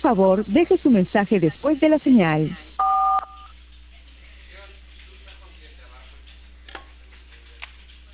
favor, deje su mensaje después de la señal.